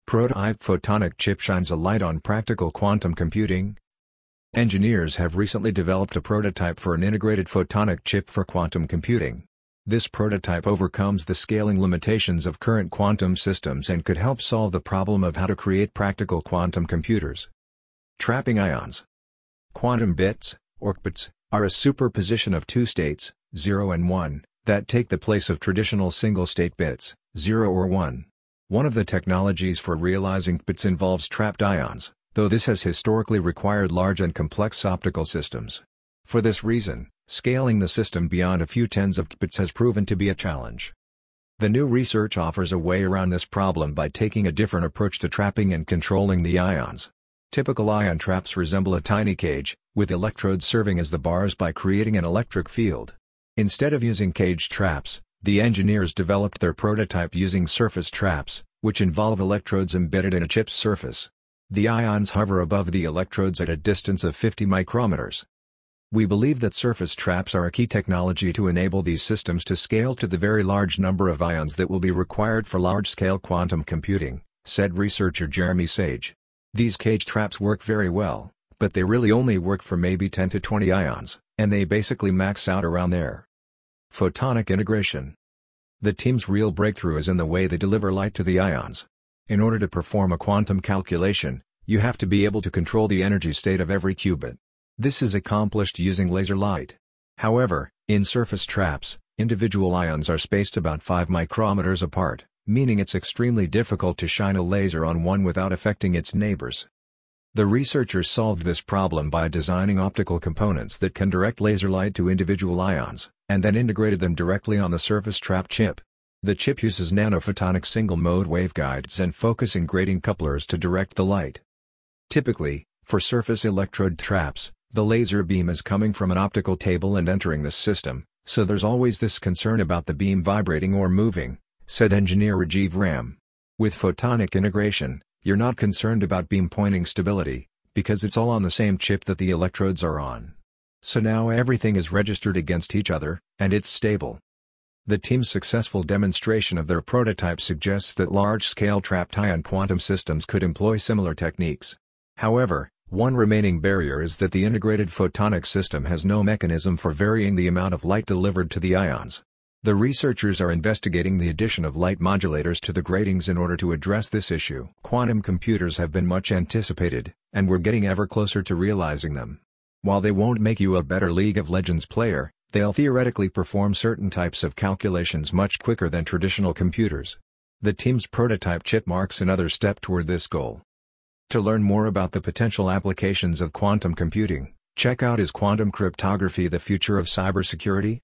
Prototype photonic chip shines a light on practical quantum computing. Engineers have recently developed a prototype for an integrated photonic chip for quantum computing. This prototype overcomes the scaling limitations of current quantum systems and could help solve the problem of how to create practical quantum computers. Trapping ions. Quantum bits, or qubits, are a superposition of two states, 0 and 1, that take the place of traditional single-state bits, 0 or 1. One of the technologies for realizing qubits involves trapped ions, though this has historically required large and complex optical systems. For this reason, scaling the system beyond a few tens of qubits has proven to be a challenge. The new research offers a way around this problem by taking a different approach to trapping and controlling the ions. Typical ion traps resemble a tiny cage, with electrodes serving as the bars by creating an electric field. Instead of using cage traps, the engineers developed their prototype using surface traps, which involve electrodes embedded in a chip's surface. The ions hover above the electrodes at a distance of 50 micrometers. We believe that surface traps are a key technology to enable these systems to scale to the very large number of ions that will be required for large-scale quantum computing, said researcher Jeremy Sage. These cage traps work very well, but they really only work for maybe 10 to 20 ions, and they basically max out around there. Photonic integration. The team's real breakthrough is in the way they deliver light to the ions. In order to perform a quantum calculation, you have to be able to control the energy state of every qubit. This is accomplished using laser light. However, in surface traps, individual ions are spaced about 5 micrometers apart, meaning it's extremely difficult to shine a laser on one without affecting its neighbors. The researchers solved this problem by designing optical components that can direct laser light to individual ions, and then integrated them directly on the surface trap chip. The chip uses nanophotonic single-mode waveguides and focusing grating couplers to direct the light. Typically, for surface electrode traps, the laser beam is coming from an optical table and entering the system, so there's always this concern about the beam vibrating or moving, said engineer Rajiv Ram. With photonic integration, you're not concerned about beam pointing stability, because it's all on the same chip that the electrodes are on. So now everything is registered against each other, and it's stable. The team's successful demonstration of their prototype suggests that large-scale trapped ion quantum systems could employ similar techniques. However, one remaining barrier is that the integrated photonic system has no mechanism for varying the amount of light delivered to the ions. The researchers are investigating the addition of light modulators to the gratings in order to address this issue. Quantum computers have been much anticipated, and we're getting ever closer to realizing them. While they won't make you a better League of Legends player, they'll theoretically perform certain types of calculations much quicker than traditional computers. The team's prototype chip marks another step toward this goal. To learn more about the potential applications of quantum computing, check out Is Quantum Cryptography the Future of Cybersecurity?